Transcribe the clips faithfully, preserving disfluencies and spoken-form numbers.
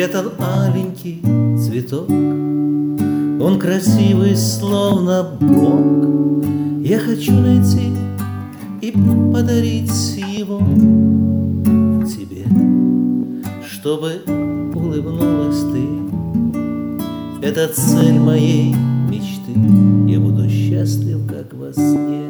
спрятан аленький цветок. Он красивый, словно Бог. Я хочу найти и подарить его тебе, чтобы улыбнулась ты. Это цель моей мечты. Я буду счастлив, как во сне.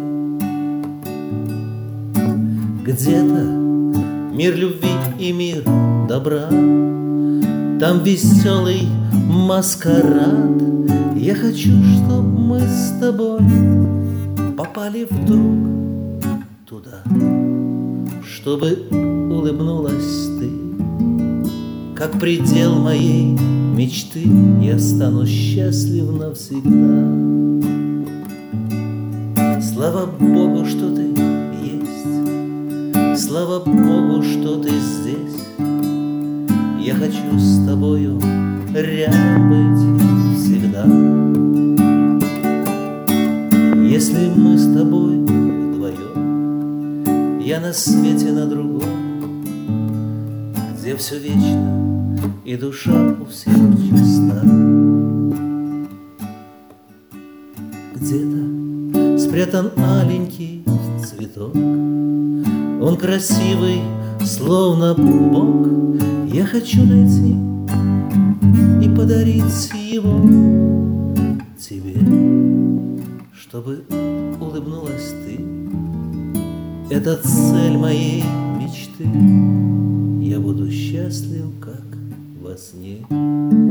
Где-то мир любви и мир добра, там веселый маскарад. Я хочу, чтоб мы с тобой попали вдруг туда, чтобы улыбнулась ты. Как предел моей мечты, я стану счастлив навсегда. Слава Богу, что ты есть, слава Богу, что ты здесь. Я хочу с тобою рядом быть всегда. Если мы с тобой вдвоем, я на свете на другом, где все вечно и душа у всех чиста. Где-то спрятан аленький цветок. Он красивый, словно Бог. Я хочу найти и подарить его тебе, чтобы улыбнулась ты. Это цель моей мечты. Я буду счастлив, как во сне.